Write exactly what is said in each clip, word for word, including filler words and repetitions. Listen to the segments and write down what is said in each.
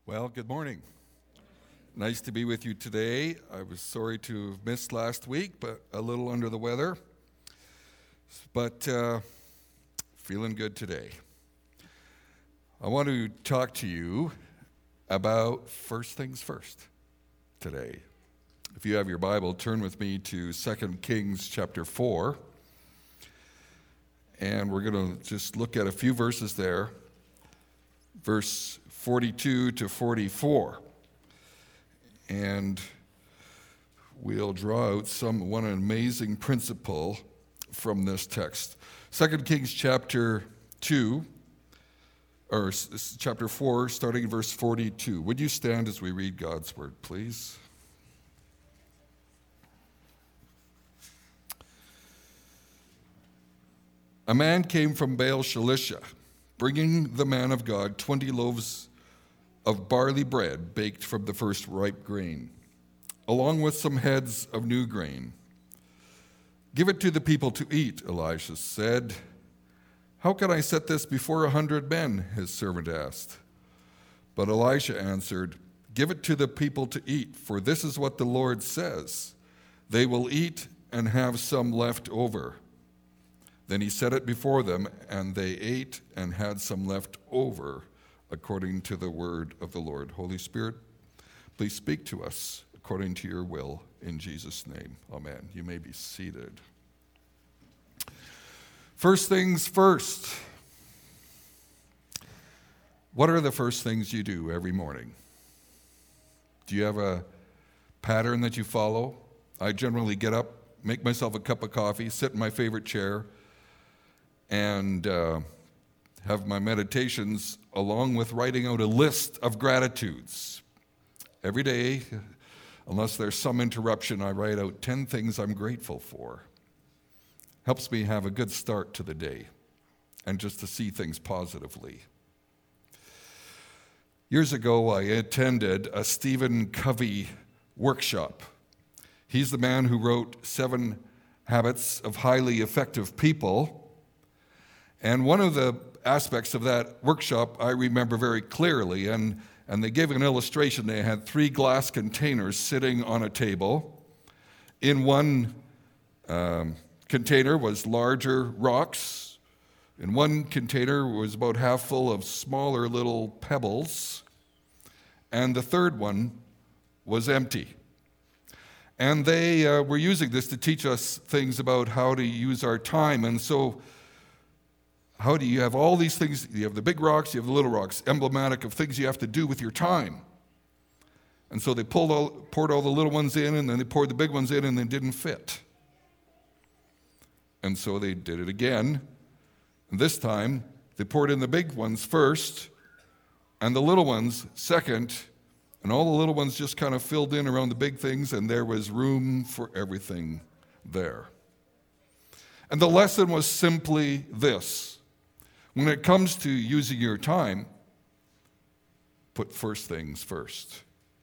Well, good morning. Nice to be with you today. I was sorry to have missed last week, but a little under the weather. But uh, feeling good today. I want to talk to you about first things first today. If you have your Bible, turn with me to Second Kings chapter four. And we're going to just look at a few verses there. Verse forty-two to forty-four. And we'll draw out some one amazing principle from this text. Second Kings chapter two, or chapter four, starting in verse forty-two. Would you stand as we read God's word, please? A man came from Baal Shalisha, bringing the man of God twenty loaves of barley bread baked from the first ripe grain, along with some heads of new grain. Give it to the people to eat, Elisha said. How can I set this before a hundred men? His servant asked. But Elisha answered, Give it to the people to eat, for this is what the Lord says. They will eat and have some left over. Then he set it before them, and they ate and had some left over, according to the word of the Lord. Holy Spirit, please speak to us according to your will, in Jesus' name. Amen. You may be seated. First things first. What are the first things you do every morning? Do you have a pattern that you follow? I generally get up, make myself a cup of coffee, sit in my favorite chair, and uh, have my meditations along with writing out a list of gratitudes. Every day, unless there's some interruption, I write out ten things I'm grateful for. Helps me have a good start to the day and just to see things positively. Years ago, I attended a Stephen Covey workshop. He's the man who wrote Seven Habits of Highly Effective People. And one of the aspects of that workshop I remember very clearly, and, and they gave an illustration. They had three glass containers sitting on a table. In one um, container was larger rocks. In one container was about half full of smaller little pebbles. And the third one was empty. And they uh, were using this to teach us things about how to use our time. And so how do you have all these things? You have the big rocks, you have the little rocks, emblematic of things you have to do with your time. And so they pulled all, poured all the little ones in, and then they poured the big ones in, and they didn't fit. And so they did it again. And this time, they poured in the big ones first, and the little ones second, and all the little ones just kind of filled in around the big things, and there was room for everything there. And the lesson was simply this. When it comes to using your time, put first things first.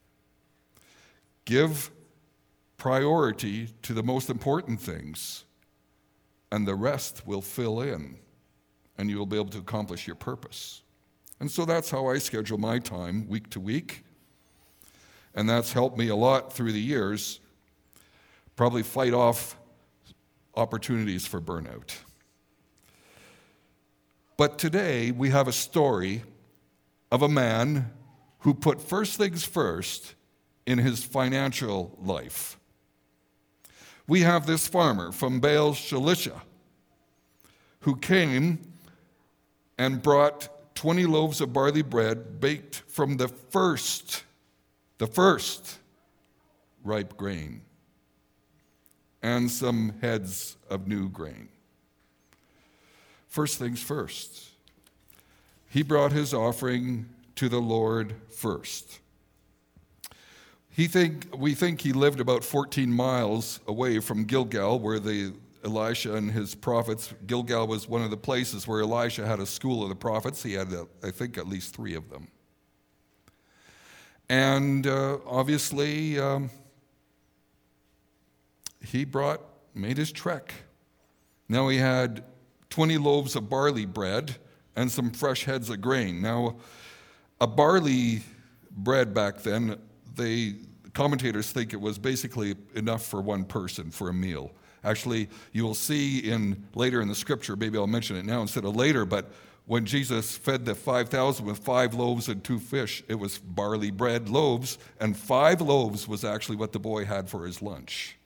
Give priority to the most important things, and the rest will fill in, and you will be able to accomplish your purpose. And so that's how I schedule my time week to week, and that's helped me a lot through the years, probably fight off opportunities for burnout. But today, we have a story of a man who put first things first in his financial life. We have this farmer from Baal Shalisha who came and brought twenty loaves of barley bread baked from the first, the first ripe grain, and some heads of new grain. First things first. He brought his offering to the Lord first. He think, we think he lived about fourteen miles away from Gilgal, where the Elisha and his prophets, Gilgal was one of the places where Elisha had a school of the prophets. He had, I think, at least three of them. And uh, obviously, um, he brought, made his trek. Now he had twenty loaves of barley bread and some fresh heads of grain. Now, a barley bread back then, they commentators think it was basically enough for one person for a meal. Actually, you will see in later in the scripture, maybe I'll mention it now instead of later, but when Jesus fed the five thousand with five loaves and two fish, it was barley bread loaves, and five loaves was actually what the boy had for his lunch.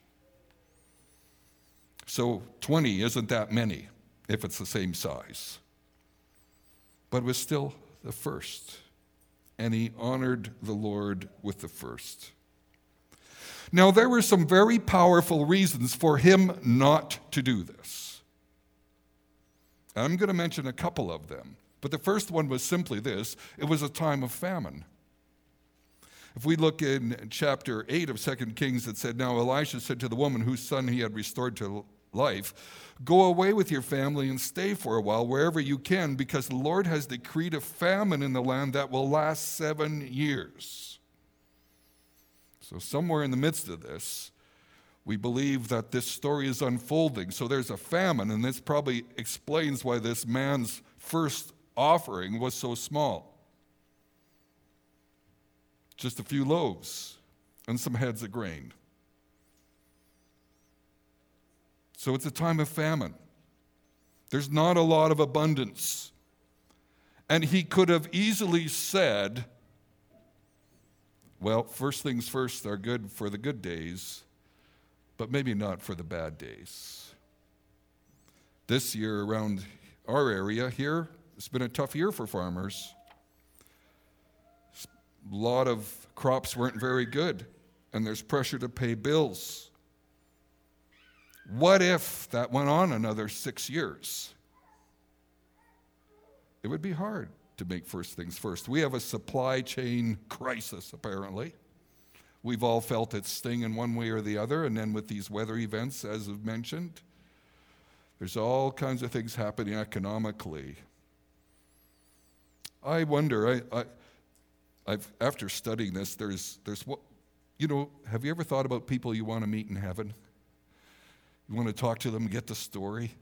So twenty isn't that many if it's the same size. But it was still the first, and he honored the Lord with the first. Now, there were some very powerful reasons for him not to do this. I'm going to mention a couple of them, but the first one was simply this: it was a time of famine. If we look in chapter eight of Second Kings, it said, "Now Elisha said to the woman whose son he had restored to life, 'Go away with your family and stay for a while wherever you can, because the Lord has decreed a famine in the land that will last seven years. So somewhere in the midst of this, we believe that this story is unfolding. So there's a famine, and this probably explains why this man's first offering was so small. Just a few loaves and some heads of grain. So it's a time of famine. There's not a lot of abundance. And he could have easily said, well, first things first are good for the good days, but maybe not for the bad days. This year around our area here, it's been a tough year for farmers. A lot of crops weren't very good, and there's pressure to pay bills. What if that went on another six years? It would be hard to make first things first. We have a supply chain crisis, apparently. We've all felt its sting in one way or the other, and then with these weather events, as I've mentioned, there's all kinds of things happening economically. I wonder, I, I, I've after studying this, there's, there's what, you know, have you ever thought about people you want to meet in heaven? You want to talk to them, get the story?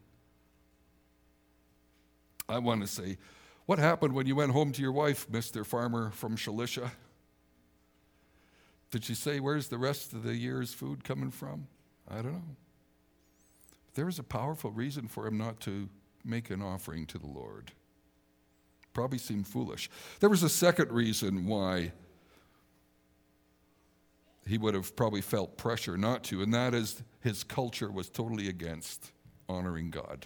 I want to say, what happened when you went home to your wife, Mister Farmer from Shalisha? Did she say, where's the rest of the year's food coming from? I don't know. There was a powerful reason for him not to make an offering to the Lord. Probably seemed foolish. There was a second reason why he would have probably felt pressure not to, and that is his culture was totally against honoring God.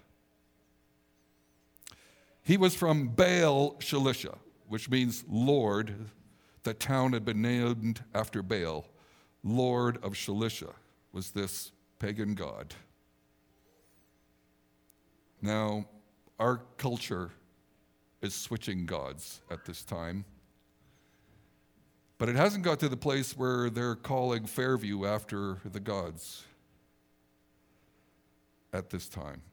He was from Baal Shalisha, which means Lord. The town had been named after Baal. Lord of Shalisha was this pagan god. Now, our culture is switching gods at this time. But it hasn't got to the place where they're calling Fairview after the gods at this time.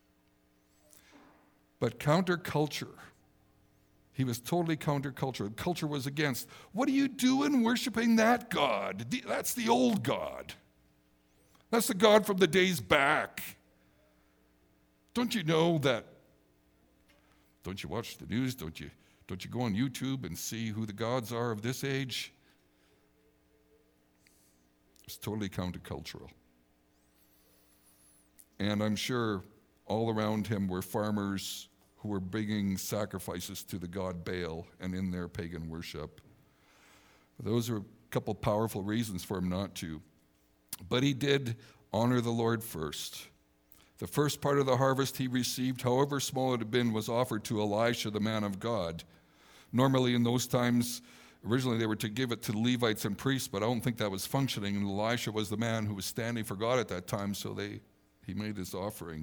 But counterculture, he was totally counterculture. Culture was against. What are you doing worshiping that God? That's the old God. That's the God from the days back. Don't you know that? Don't you watch the news? Don't you, don't you go on YouTube and see who the gods are of this age? It's totally countercultural. And I'm sure all around him were farmers who were bringing sacrifices to the god Baal and in their pagan worship. Those are a couple powerful reasons for him not to. But he did honor the Lord first. The first part of the harvest he received, however small it had been, was offered to Elisha, the man of God. Normally in those times, originally they were to give it to the Levites and priests, but I don't think that was functioning. And Elisha was the man who was standing for God at that time, so they he made his offering.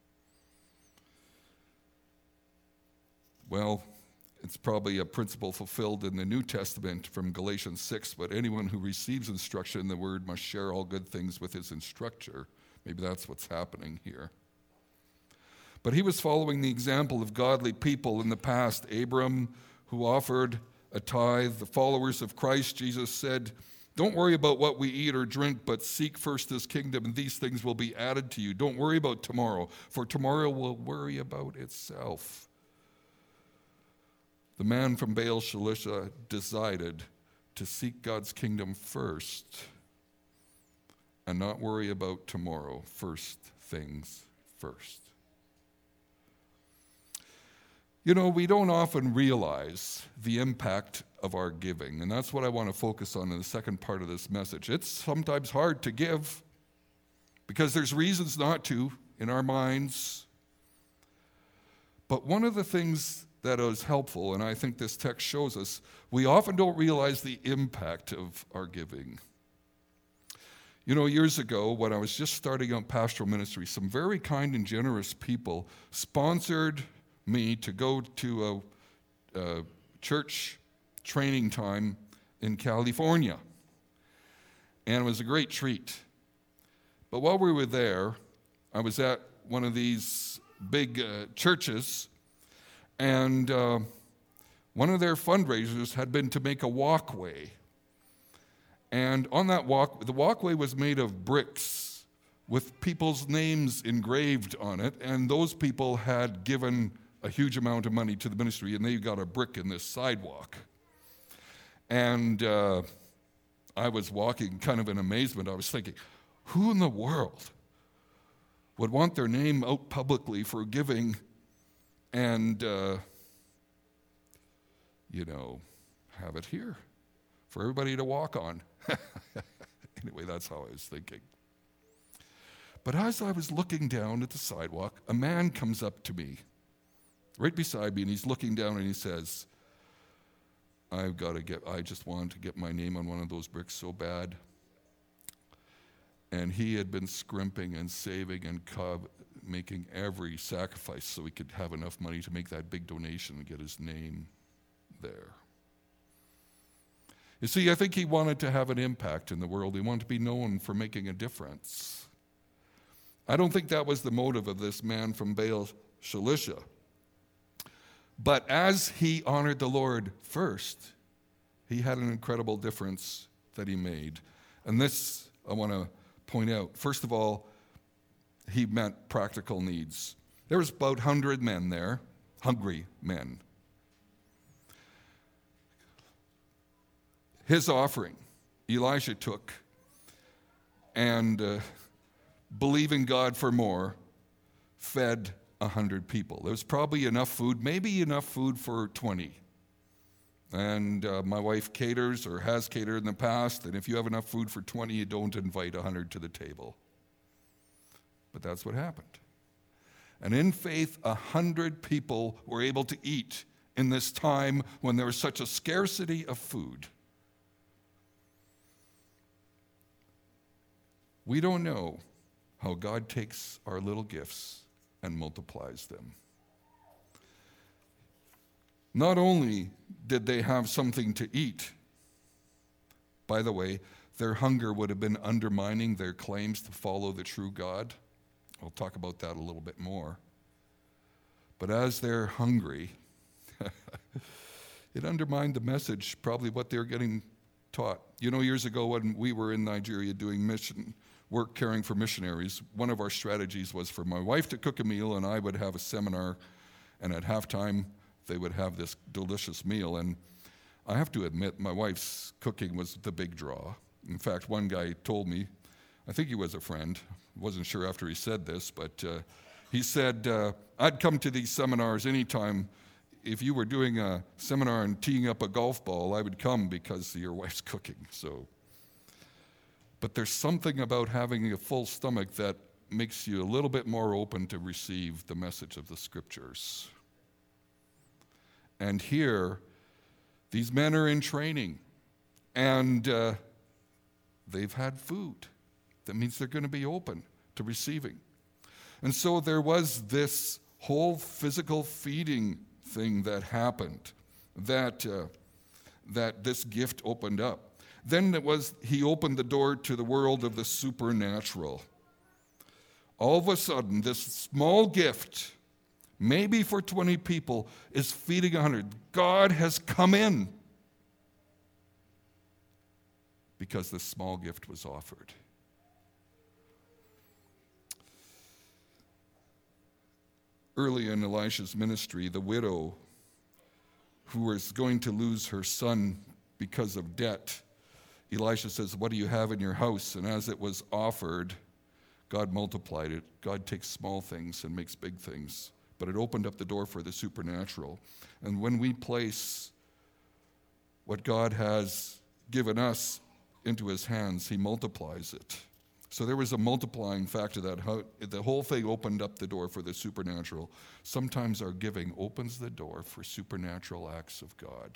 Well, it's probably a principle fulfilled in the New Testament from Galatians six, but anyone who receives instruction in the word must share all good things with his instructor. Maybe that's what's happening here. But he was following the example of godly people in the past. Abram, who offered a tithe, the followers of Christ, Jesus said, don't worry about what we eat or drink, but seek first his kingdom, and these things will be added to you. Don't worry about tomorrow, for tomorrow will worry about itself. The man from Baal Shalisha decided to seek God's kingdom first and not worry about tomorrow. First things first. You know, we don't often realize the impact of our giving, and that's what I want to focus on in the second part of this message. It's sometimes hard to give because there's reasons not to in our minds. But one of the things that is helpful, and I think this text shows us, we often don't realize the impact of our giving. You know, years ago, when I was just starting out pastoral ministry, some very kind and generous people sponsored me to go to a, a church training time in California. And it was a great treat. But while we were there, I was at one of these big uh, churches, and uh, one of their fundraisers had been to make a walkway. And on that walk, the walkway was made of bricks with people's names engraved on it, and those people had given a huge amount of money to the ministry, and they got a brick in this sidewalk. And uh, I was walking kind of in amazement. I was thinking, who in the world would want their name out publicly for giving and, uh, you know, have it here for everybody to walk on? Anyway, that's how I was thinking. But as I was looking down at the sidewalk, a man comes up to me, right beside me, and he's looking down and he says, I've got to get, I just wanted to get my name on one of those bricks so bad. And he had been scrimping and saving and co- making every sacrifice so he could have enough money to make that big donation and get his name there. You see, I think he wanted to have an impact in the world. He wanted to be known for making a difference. I don't think that was the motive of this man from Baal Shalisha. But as he honored the Lord first, he had an incredible difference that he made. And this I want to point out. First of all, he met practical needs. There was about one hundred men there, hungry men. His offering, Elisha took, and uh, believing God for more, fed one hundred people. There was probably enough food, maybe enough food for twenty. And uh, my wife caters or has catered in the past, and if you have enough food for twenty, you don't invite one hundred to the table. But that's what happened. And in faith, one hundred people were able to eat in this time when there was such a scarcity of food. We don't know how God takes our little gifts and multiplies them. Not only did they have something to eat, by the way, their hunger would have been undermining their claims to follow the true God. I'll talk about that a little bit more. But as they're hungry, it undermined the message, probably what they're getting taught. You know, years ago when we were in Nigeria doing mission work caring for missionaries, one of our strategies was for my wife to cook a meal and I would have a seminar, and at halftime they would have this delicious meal. And I have to admit, my wife's cooking was the big draw. In fact, one guy told me, I think he was a friend, wasn't sure after he said this, but uh, he said, uh, I'd come to these seminars anytime. If you were doing a seminar and teeing up a golf ball, I would come because your wife's cooking. So, but there's something about having a full stomach that makes you a little bit more open to receive the message of the Scriptures. And here, these men are in training, and uh, they've had food. That means they're going to be open to receiving. And so there was this whole physical feeding thing that happened, that uh, that this gift opened up. Then it was he opened the door to the world of the supernatural. All of a sudden, this small gift, maybe for twenty people, is feeding one hundred. God has come in because this small gift was offered. Early in Elisha's ministry, the widow who was going to lose her son because of debt. Elisha says, what do you have in your house? And as it was offered, God multiplied it. God takes small things and makes big things. But it opened up the door for the supernatural. And when we place what God has given us into his hands, he multiplies it. So there was a multiplying factor that how, the whole thing opened up the door for the supernatural. Sometimes our giving opens the door for supernatural acts of God.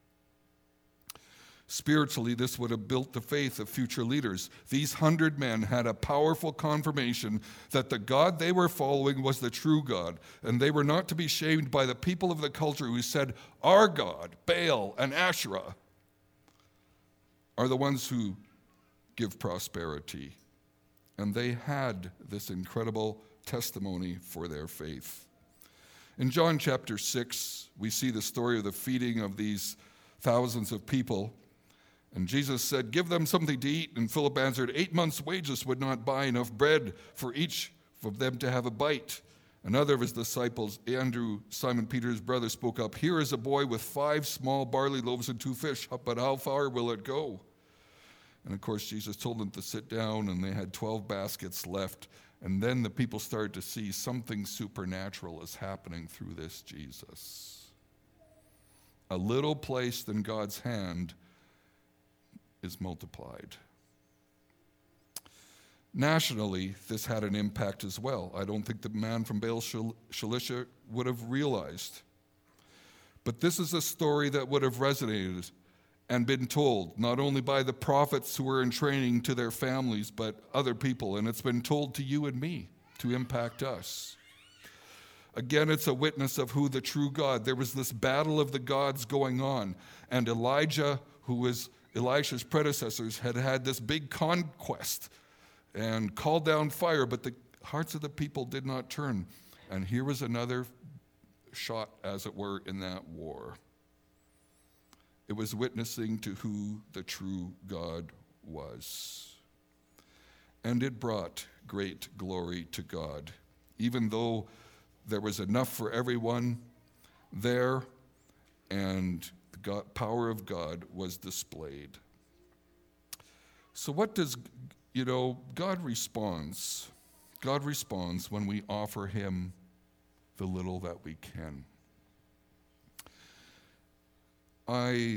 Spiritually, this would have built the faith of future leaders. These hundred men had a powerful confirmation that the God they were following was the true God, and they were not to be shamed by the people of the culture who said, our God, Baal and Asherah, are the ones who give prosperity. And they had this incredible testimony for their faith. In John chapter six, we see the story of the feeding of these thousands of people. And Jesus said, give them something to eat. And Philip answered, eight months' wages would not buy enough bread for each of them to have a bite. Another of his disciples, Andrew, Simon Peter's brother, spoke up, here is a boy with five small barley loaves and two fish, but how far will it go? And of course, Jesus told them to sit down, and they had twelve baskets left. And then the people started to see something supernatural is happening through this Jesus. A little placed in God's hand is multiplied. Nationally, this had an impact as well. I don't think the man from Baal Shalisha would have realized. But this is a story that would have resonated and been told, not only by the prophets who were in training to their families, but other people. And it's been told to you and me to impact us. Again, it's a witness of who the true God. There was this battle of the gods going on, and Elijah, who was Elisha's predecessors, had had this big conquest and called down fire, but the hearts of the people did not turn. And here was another shot, as it were, in that war. It was witnessing to who the true God was. And it brought great glory to God. Even though there was enough for everyone there, and the God, power of God was displayed. So what does, you know, God responds. God responds when we offer him the little that we can. I,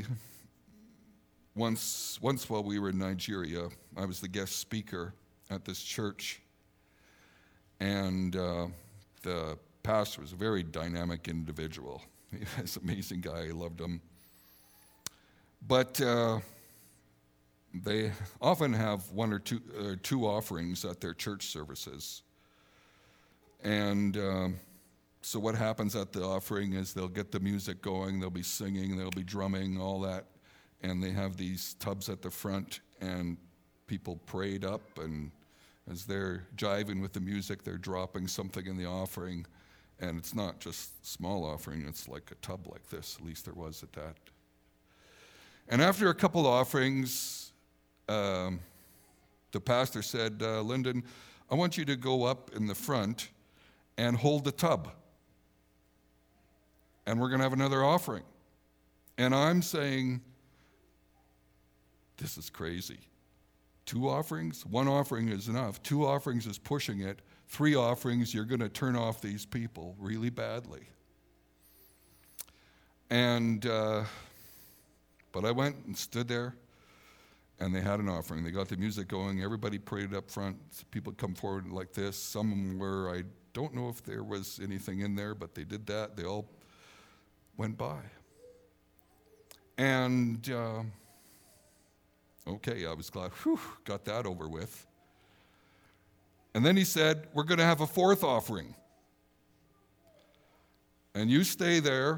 once, once while we were in Nigeria, I was the guest speaker at this church, and uh, the pastor was a very dynamic individual. He was an amazing guy. I loved him. But uh, they often have one or two, uh, two offerings at their church services. And uh, so what happens at the offering is they'll get the music going, they'll be singing, they'll be drumming, all that. And they have these tubs at the front, and people prayed up, and as they're jiving with the music, they're dropping something in the offering. And it's not just small offering, it's like a tub like this, at least there was at that. And after a couple offerings, um, the pastor said, uh, Lyndon, I want you to go up in the front and hold the tub. And we're going to have another offering. And I'm saying, this is crazy. Two offerings? One offering is enough. Two offerings is pushing it. Three offerings, you're going to turn off these people really badly. And, uh, but I went and stood there, and they had an offering. They got the music going. Everybody prayed up front. People come forward like this. Some were, I don't know if there was anything in there, but they did that. They all went by. And, uh, okay, I was glad, whew, got that over with. And then he said, we're going to have a fourth offering. And you stay there,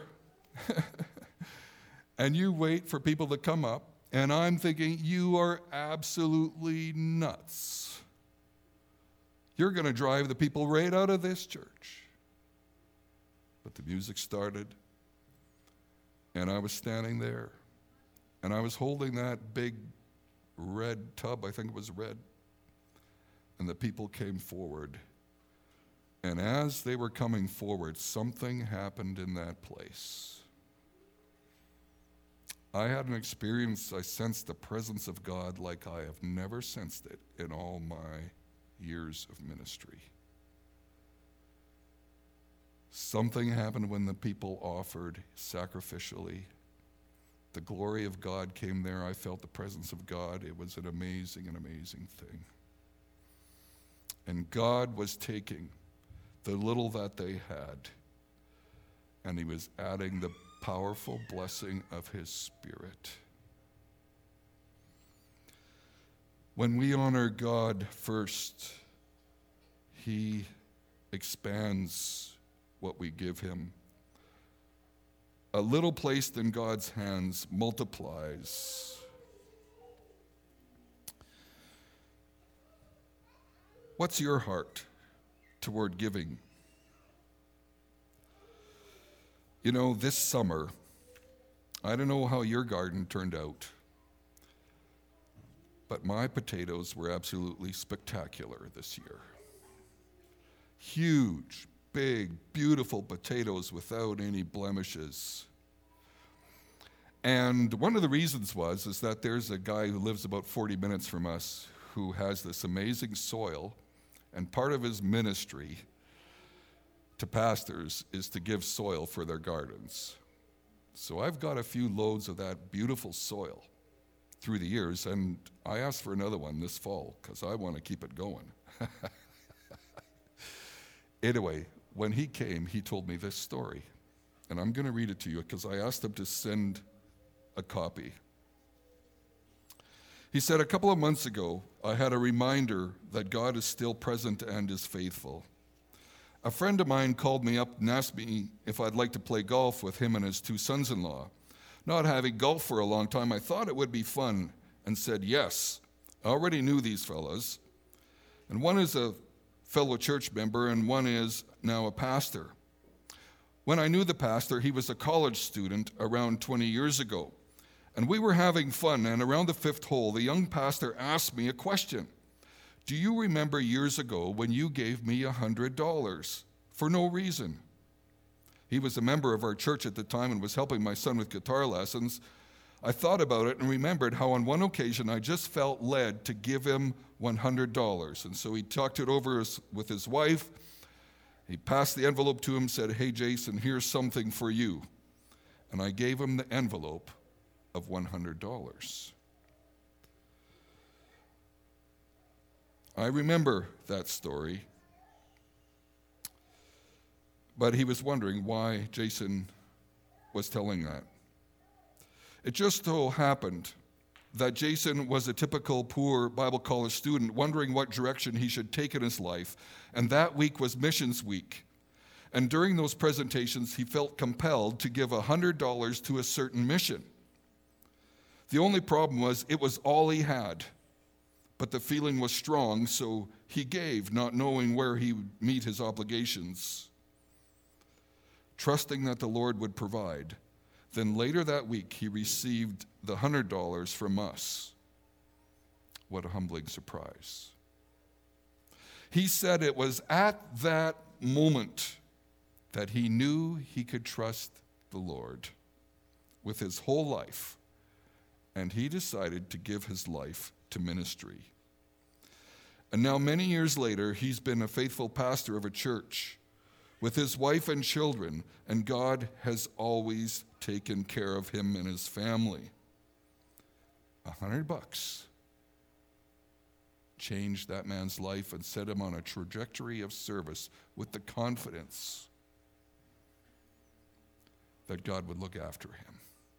and you wait for people to come up. And I'm thinking, you are absolutely nuts. You're going to drive the people right out of this church. But the music started, and I was standing there, and I was holding that big red tub, I think it was red, and the people came forward. And as they were coming forward, something happened in that place. I had an experience, I sensed the presence of God like I have never sensed it in all my years of ministry. Something happened when the people offered sacrificially. The glory of God came there. I felt the presence of God. It was an amazing, an amazing thing. And God was taking the little that they had, and he was adding the powerful blessing of his Spirit. When we honor God first, he expands what we give him. A little placed in God's hands multiplies. What's your heart toward giving? You know, this summer, I don't know how your garden turned out, but my potatoes were absolutely spectacular this year. Huge, big, beautiful potatoes without any blemishes. And one of the reasons was is that there's a guy who lives about forty minutes from us who has this amazing soil, and part of his ministry to pastors is to give soil for their gardens. So I've got a few loads of that beautiful soil through the years, and I asked for another one this fall because I want to keep it going. Anyway, when he came, he told me this story, and I'm going to read it to you because I asked him to send a copy. He said, a couple of months ago, I had a reminder that God is still present and is faithful. A friend of mine called me up and asked me if I'd like to play golf with him and his two sons-in-law. Not having golf for a long time, I thought it would be fun and said yes. I already knew these fellas, and one is a fellow church member and one is now a pastor. When I knew the pastor, he was a college student around twenty years ago, and we were having fun, and around the fifth hole, the young pastor asked me a question. Do you remember years ago when you gave me one hundred dollars for no reason? He was a member of our church at the time and was helping my son with guitar lessons. I thought about it and remembered how on one occasion I just felt led to give him one hundred dollars. And so he talked it over with his wife. He passed the envelope to him, said, hey, Jason, here's something for you. And I gave him the envelope of one hundred dollars. I remember that story, but he was wondering why Jason was telling that. It just so happened that Jason was a typical poor Bible college student wondering what direction he should take in his life, and that week was Missions Week. And during those presentations, he felt compelled to give one hundred dollars to a certain mission. The only problem was it was all he had. But the feeling was strong, so he gave, not knowing where he would meet his obligations, trusting that the Lord would provide. Then later that week, he received the one hundred dollars from us. What a humbling surprise. He said it was at that moment that he knew he could trust the Lord with his whole life, and he decided to give his life to ministry. And now many years later, he's been a faithful pastor of a church with his wife and children, and God has always taken care of him and his family. A hundred bucks changed that man's life and set him on a trajectory of service with the confidence that God would look after him.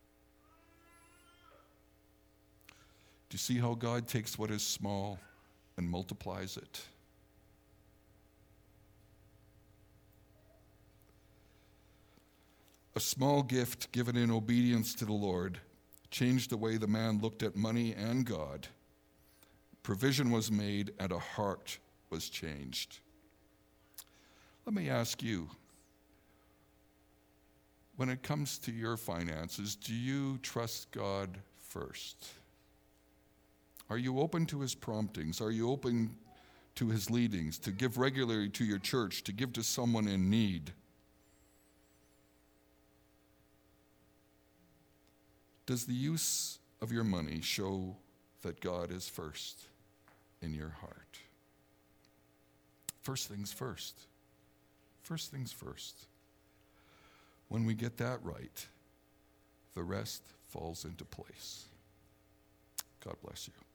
Do you see how God takes what is small and multiplies it? A small gift given in obedience to the Lord changed the way the man looked at money and God. Provision was made and a heart was changed. Let me ask you, when it comes to your finances, do you trust God first? Are you open to his promptings? Are you open to his leadings, to give regularly to your church, to give to someone in need? Does the use of your money show that God is first in your heart? First things first. First things first. When we get that right, the rest falls into place. God bless you.